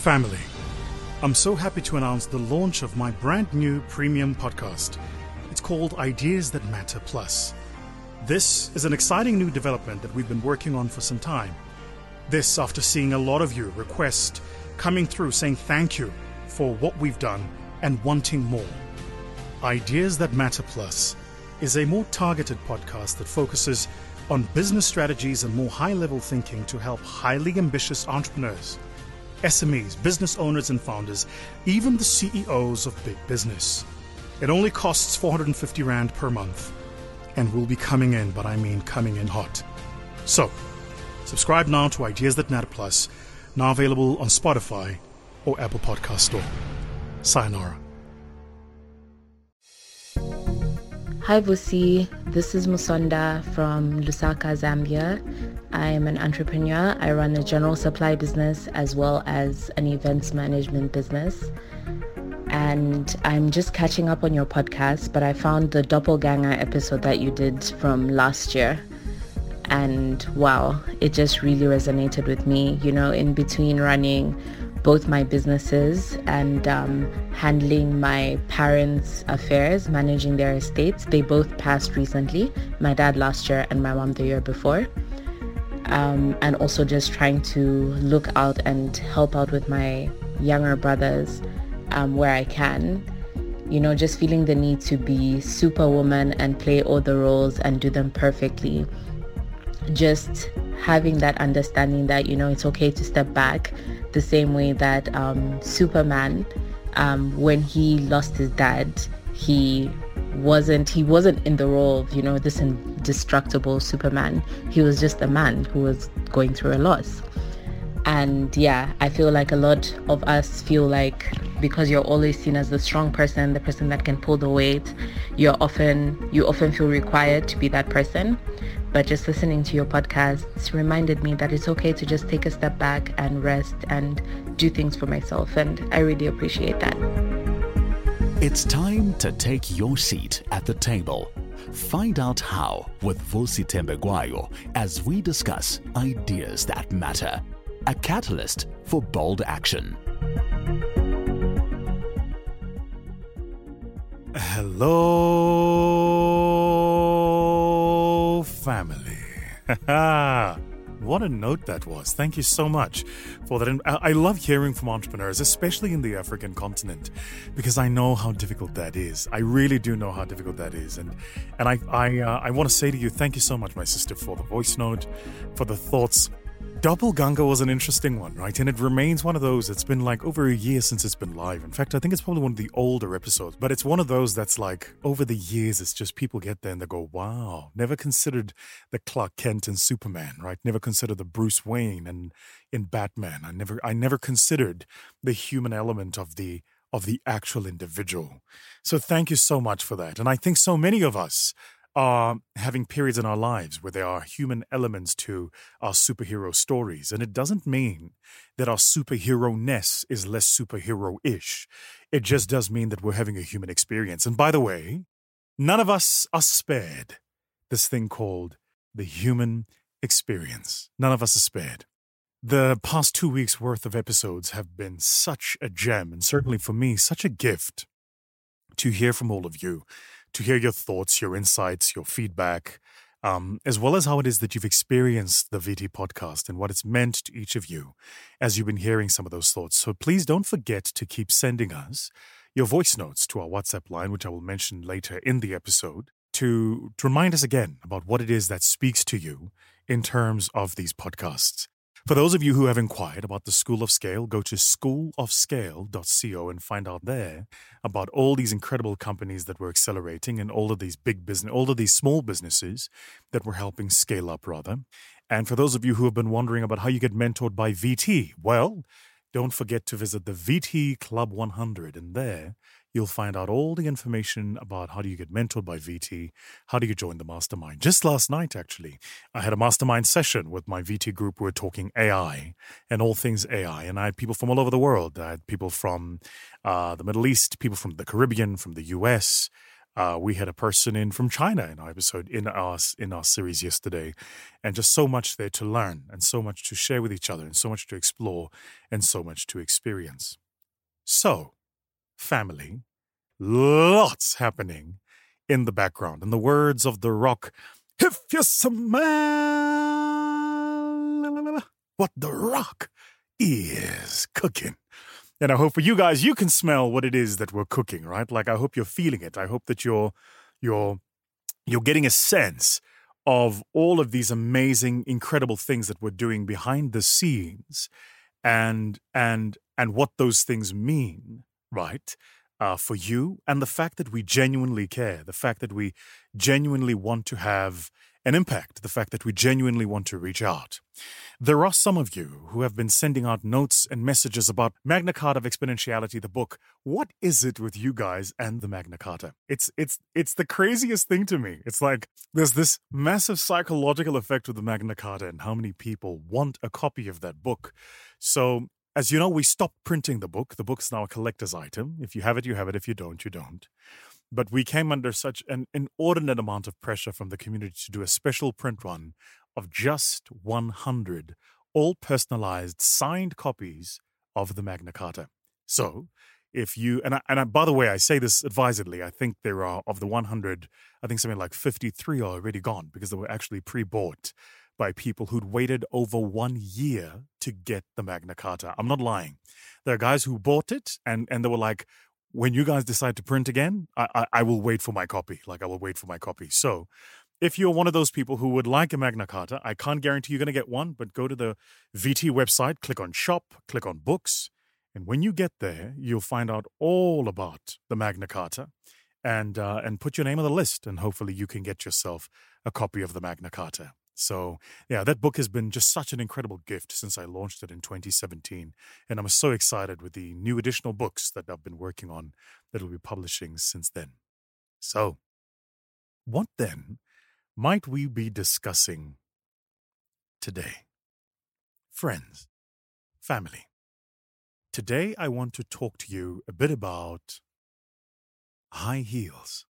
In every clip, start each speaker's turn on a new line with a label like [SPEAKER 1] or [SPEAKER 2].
[SPEAKER 1] Family, I'm so happy to announce the launch of my brand new premium podcast. It's called Ideas That Matter Plus. This is an exciting new development that we've been working on for some time. This after seeing a lot of you request coming through saying thank you for what we've done and wanting more. Ideas That Matter Plus is a more targeted podcast that focuses on business strategies and more high-level thinking to help highly ambitious entrepreneurs, SMEs, business owners and founders, even the CEOs of big business. It only costs 450 Rand per month and will be coming in, but I mean coming in hot. So, subscribe now to Ideas That Matter Plus, now available on Spotify or Apple Podcast Store. Sayonara.
[SPEAKER 2] Hi Vusi, this is Musonda from Lusaka, Zambia. I am an entrepreneur. I run a general supply business as well as an events management business. And I'm just catching up on your podcast, but I found the doppelganger episode that you did from last year. And wow, it just really resonated with me, you know, in between running both my businesses and handling my parents' affairs, managing their estates. They both passed recently, my dad last year and my mom the year before. And also just trying to look out and help out with my younger brothers where I can. You know, just feeling the need to be superwoman and play all the roles and do them perfectly. Just having that understanding that, you know, it's okay to step back, the same way that Superman, when he lost his dad, he wasn't in the role of, you know, this indestructible Superman. He was just a man who was going through a loss. And yeah, I feel like a lot of us feel like because you're always seen as the strong person, the person that can pull the weight, you often feel required to be that person. But just listening to your podcast reminded me that it's okay to just take a step back and rest and do things for myself. And I really appreciate that.
[SPEAKER 3] It's time to take your seat at the table. Find out how with Vusi Tembegwayo as we discuss ideas that matter. A catalyst for bold action.
[SPEAKER 1] Hello, family. What a note that was. Thank you so much for that. I love hearing from entrepreneurs, especially in the African continent, because I know how difficult that is. I really do know how difficult that is. And I want to say to you, thank you so much, my sister, for the voice note, for the thoughts. Doppelganger was an interesting one, right? And it remains one of those. It's been like over a year since it's been live. In fact, I think it's probably one of the older episodes, but it's one of those that's like over the years, it's just people get there and they go, wow, never considered the Clark Kent and Superman, right? Never considered the Bruce Wayne and in Batman. I never considered the human element of the actual individual. So thank you so much for that. And I think so many of us are having periods in our lives where there are human elements to our superhero stories. And it doesn't mean that our superhero-ness is less superhero-ish. It just does mean that we're having a human experience. And by the way, none of us are spared this thing called the human experience. None of us are spared. The past 2 weeks' worth of episodes have been such a gem, and certainly for me, such a gift to hear from all of you, to hear your thoughts, your insights, your feedback, as well as how it is that you've experienced the VT podcast and what it's meant to each of you as you've been hearing some of those thoughts. So please don't forget to keep sending us your voice notes to our WhatsApp line, which I will mention later in the episode, to remind us again about what it is that speaks to you in terms of these podcasts. For those of you who have inquired about the School of Scale, go to schoolofscale.co and find out there about all these incredible companies that we're accelerating and all of these small businesses that we're helping scale up, rather. And for those of you who have been wondering about how you get mentored by VT, well, don't forget to visit the VT Club 100, and there you'll find out all the information about how do you get mentored by VT, how do you join the mastermind. Just last night, actually, I had a mastermind session with my VT group. We were talking AI and all things AI, and I had people from all over the world. I had people from the Middle East, people from the Caribbean, from the US, We had a person in from China in our episode, in our series yesterday, and just so much there to learn and so much to share with each other and so much to explore and so much to experience. So, family, lots happening in the background. In the words of The Rock, if you smell what The Rock is cooking. And I hope for you guys, you can smell what it is that we're cooking, right? Like, I hope you're feeling it. I hope that you're getting a sense of all of these amazing, incredible things that we're doing behind the scenes, and what those things mean, right? For you, and the fact that we genuinely care, the fact that we genuinely want to have an impact, the fact that we genuinely want to reach out. There are some of you who have been sending out notes and messages about Magna Carta of Exponentiality, the book. What is it with you guys and the Magna Carta? It's the craziest thing to me. It's like there's this massive psychological effect with the Magna Carta and how many people want a copy of that book. So, as you know, we stopped printing the book. The book's now a collector's item. If you have it, you have it. If you don't, you don't. But we came under such an inordinate amount of pressure from the community to do a special print run of just 100 all personalized signed copies of the Magna Carta. So if you, and by the way, I say this advisedly, I think there are, of the 100, I think something like 53 are already gone because they were actually pre-bought by people who'd waited over 1 year to get the Magna Carta. I'm not lying. There are guys who bought it and they were like, when you guys decide to print again, I will wait for my copy. Like, I will wait for my copy. So if you're one of those people who would like a Magna Carta, I can't guarantee you're going to get one, but go to the VT website, click on shop, click on books. And when you get there, you'll find out all about the Magna Carta and put your name on the list. And hopefully you can get yourself a copy of the Magna Carta. So, yeah, that book has been just such an incredible gift since I launched it in 2017. And I'm so excited with the new additional books that I've been working on that will be publishing since then. So, what then might we be discussing today? Friends, family, today I want to talk to you a bit about high heels.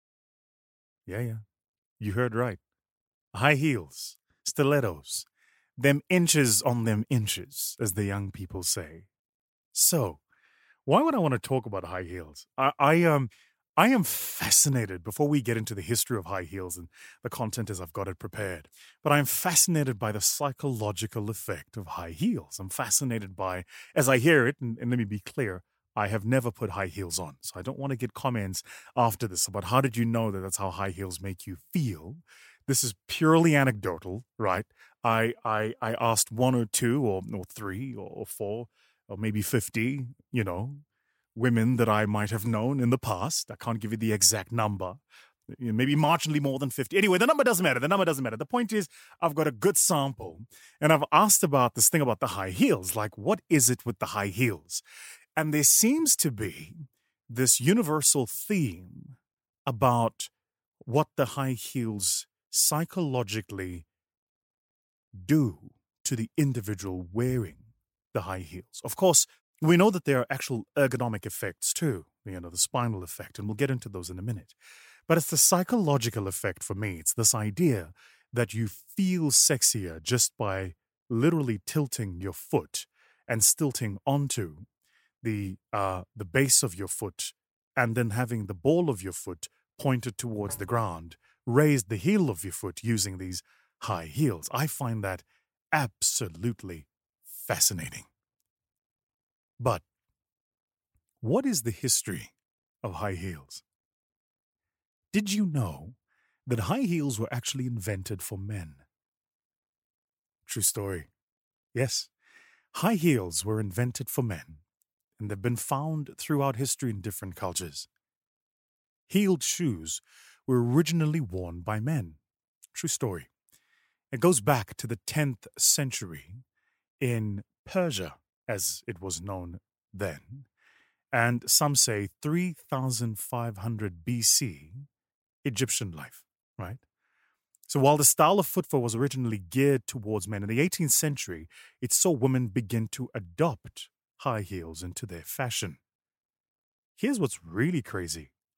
[SPEAKER 1] Yeah, you heard right. High heels, stilettos, them inches on them inches, as the young people say. So, why would I want to talk about high heels? I am fascinated, before we get into the history of high heels and the content as I've got it prepared, but I'm fascinated by the psychological effect of high heels. I'm fascinated by, as I hear it, and let me be clear, I have never put high heels on. So I don't want to get comments after this about how did you know that that's how high heels make you feel. This is purely anecdotal, right? I asked 1 or 2 or 3 or 4 or maybe 50, women that I might have known in the past. I can't give you the exact number. Maybe marginally more than 50. Anyway, the number doesn't matter. The point is, I've got a good sample. And I've asked about this thing about the high heels. Like, what is it with the high heels? And there seems to be this universal theme about what the high heels psychologically do to the individual wearing the high heels. Of course, we know that there are actual ergonomic effects too, the spinal effect, and we'll get into those in a minute. But it's the psychological effect for me. It's this idea that you feel sexier just by literally tilting your foot and stilting onto the base of your foot and then having the ball of your foot pointed towards the ground, raise the heel of your foot using these high heels. I find that absolutely fascinating. But what is the history of high heels? Did you know that high heels were actually invented for men? True story. Yes, high heels were invented for men, and they've been found throughout history in different cultures. Heeled shoes were originally worn by men. True story. It goes back to the 10th century in Persia, as it was known then, and some say 3,500 BC Egyptian life, right? So while the style of footwear was originally geared towards men, in the 18th century, it saw women begin to adopt high heels into their fashion. Here's what's really crazy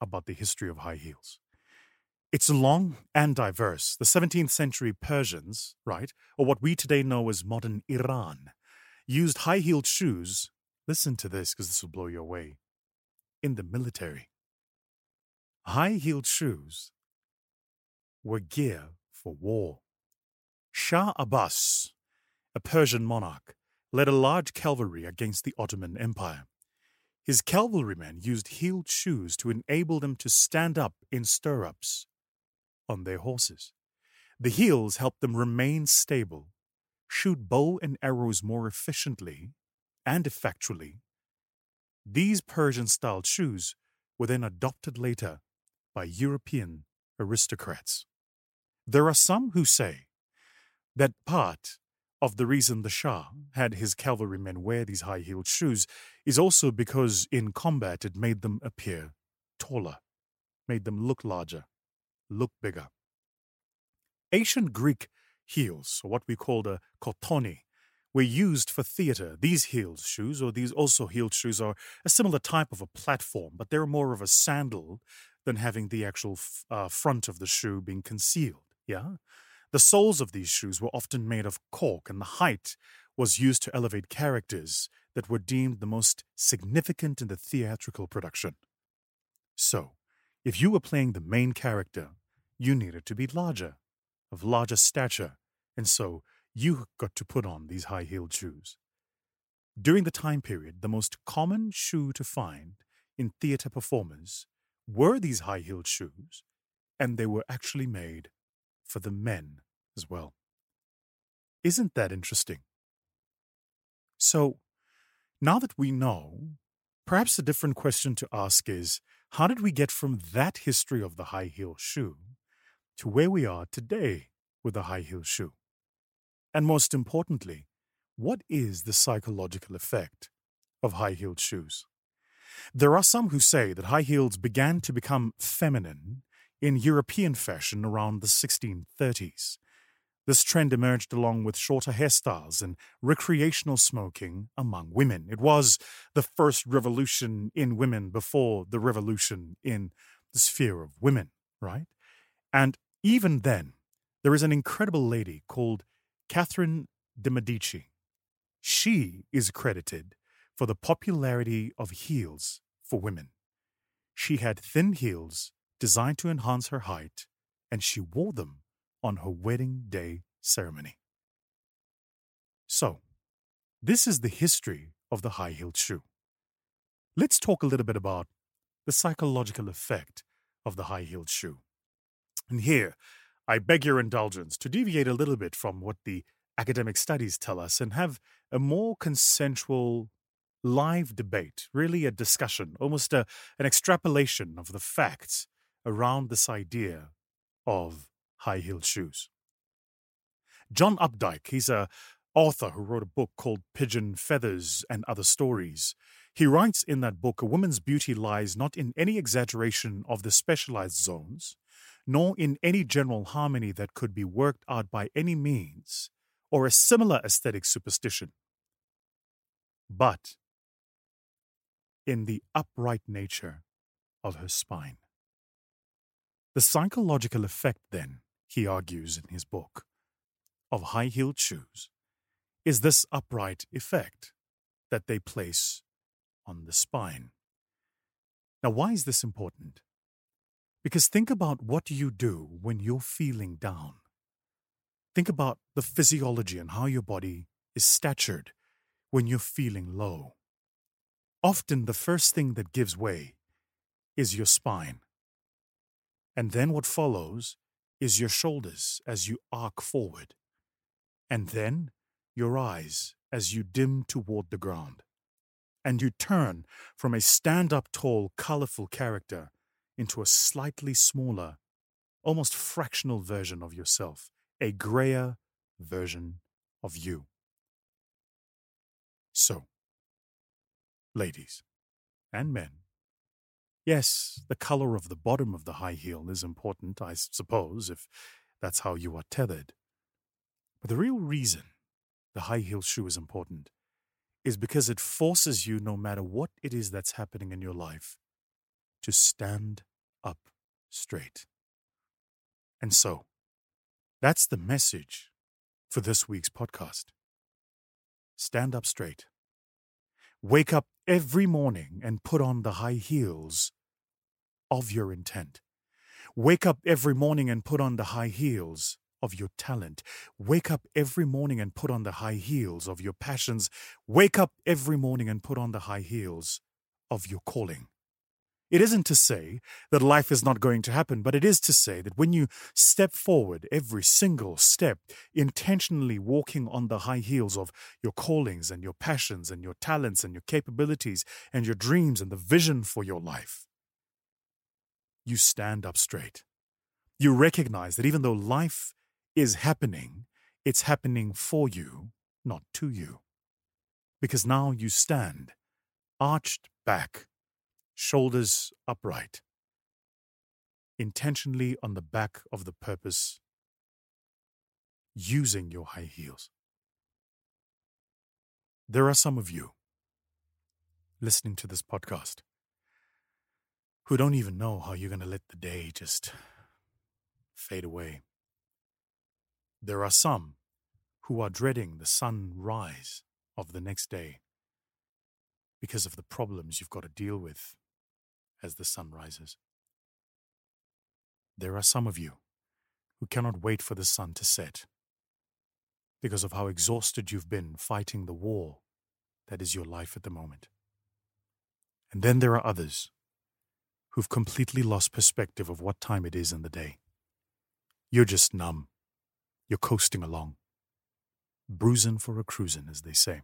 [SPEAKER 1] about the history of high heels. It's long and diverse. The 17th century Persians, right, or what we today know as modern Iran, used high-heeled shoes, listen to this because this will blow you away, in the military. High-heeled shoes were gear for war. Shah Abbas, a Persian monarch, led a large cavalry against the Ottoman Empire. His cavalrymen used heeled shoes to enable them to stand up in stirrups on their horses. The heels helped them remain stable, shoot bow and arrows more efficiently and effectually. These Persian-styled shoes were then adopted later by European aristocrats. There are some who say that part of the reason the Shah had his cavalrymen wear these high-heeled shoes is also because in combat it made them appear taller, made them look larger, look bigger. Ancient Greek heels, or what we call the kotoni, were used for theater. These heeled shoes, or these also heeled shoes, are a similar type of a platform, but they're more of a sandal than having the actual front of the shoe being concealed. Yeah? The soles of these shoes were often made of cork, and the height was used to elevate characters that were deemed the most significant in the theatrical production. So, if you were playing the main character, you needed to be larger, of larger stature, and so you got to put on these high-heeled shoes. During the time period, the most common shoe to find in theater performers were these high-heeled shoes, and they were actually made for the men as well. Isn't that interesting? So, now that we know, perhaps a different question to ask is, how did we get from that history of the high-heel shoe to where we are today with the high-heel shoe? And most importantly, what is the psychological effect of high-heeled shoes? There are some who say that high heels began to become feminine in European fashion around the 1630s. This trend emerged along with shorter hairstyles and recreational smoking among women. It was the first revolution in women before the revolution in the sphere of women, right? And even then, there is an incredible lady called Catherine de' Medici. She is credited for the popularity of heels for women. She had thin heels designed to enhance her height, and she wore them on her wedding day ceremony. So, this is the history of the high-heeled shoe. Let's talk a little bit about the psychological effect of the high-heeled shoe. And here, I beg your indulgence to deviate a little bit from what the academic studies tell us and have a more consensual, live debate, really a discussion, almost an extrapolation of the facts around this idea of high-heeled shoes. John Updike, he's an author who wrote a book called Pigeon Feathers and Other Stories. He writes in that book, a woman's beauty lies not in any exaggeration of the specialized zones, nor in any general harmony that could be worked out by any means, or a similar aesthetic superstition, but in the upright nature of her spine. The psychological effect, then, he argues in his book, of high-heeled shoes is this upright effect that they place on the spine. Now, why is this important? Because think about what you do when you're feeling down. Think about the physiology and how your body is statured when you're feeling low. Often the first thing that gives way is your spine. And then what follows is your shoulders as you arc forward. And then your eyes as you dim toward the ground. And you turn from a stand-up tall, colorful character into a slightly smaller, almost fractional version of yourself, a grayer version of you. So, ladies and men, yes, the color of the bottom of the high heel is important, I suppose, if that's how you are tethered. But the real reason the high heel shoe is important is because it forces you, no matter what it is that's happening in your life, to stand up straight. And so, that's the message for this week's podcast. Stand up straight. Wake up every morning and put on the high heels of your intent. Wake up every morning and put on the high heels of your talent. Wake up every morning and put on the high heels of your passions. Wake up every morning and put on the high heels of your calling. It isn't to say that life is not going to happen, but it is to say that when you step forward, every single step, intentionally walking on the high heels of your callings and your passions and your talents and your capabilities and your dreams and the vision for your life, you stand up straight. You recognize that even though life is happening, it's happening for you, not to you. Because now you stand arched back, shoulders upright, intentionally on the back of the purpose, using your high heels. There are some of you listening to this podcast who don't even know how you're going to let the day just fade away. There are some who are dreading the sunrise of the next day because of the problems you've got to deal with as the sun rises. There are some of you who cannot wait for the sun to set because of how exhausted you've been fighting the war that is your life at the moment. And then there are others who've completely lost perspective of what time it is in the day. You're just numb. You're coasting along, bruising for a cruising, as they say.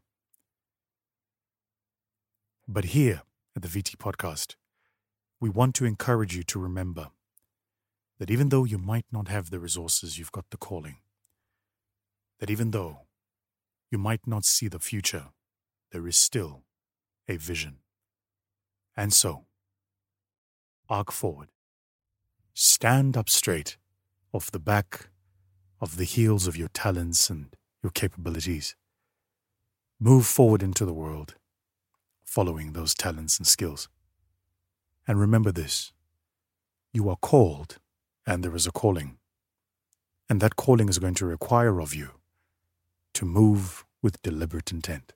[SPEAKER 1] But here at the VT Podcast, we want to encourage you to remember that even though you might not have the resources, you've got the calling. That even though you might not see the future, there is still a vision. And so, arc forward. Stand up straight off the back of the heels of your talents and your capabilities. Move forward into the world, following those talents and skills. And remember this, you are called and there is a calling. And that calling is going to require of you to move with deliberate intent.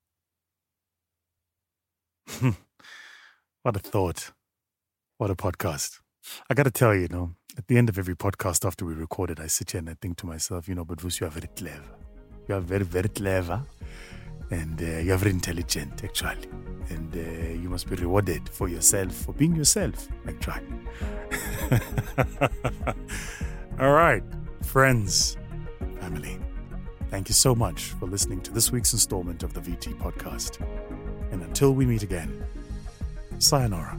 [SPEAKER 1] What a thought. What a podcast. I got to tell you, at the end of every podcast after we record it, I sit here and I think to myself, but Vus, you are very clever. You are very, very clever. And you are very intelligent, actually. And you must be rewarded for yourself, for being yourself, actually. All right, friends, family, thank you so much for listening to this week's installment of the VT Podcast. And until we meet again, sayonara.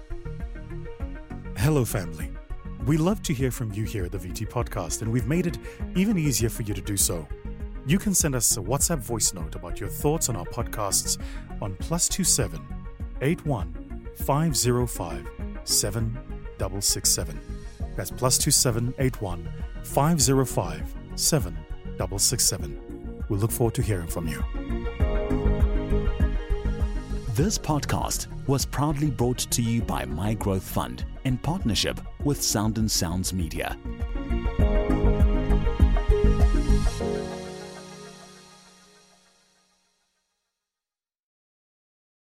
[SPEAKER 1] Hello, family. We love to hear from you here at the VT Podcast, and we've made it even easier for you to do so. You can send us a WhatsApp voice note about your thoughts on our podcasts on +27 81 505 7667. That's +27 81 505 7667. We look forward to hearing from you.
[SPEAKER 3] This podcast was proudly brought to you by My Growth Fund in partnership with Sound and Sounds Media.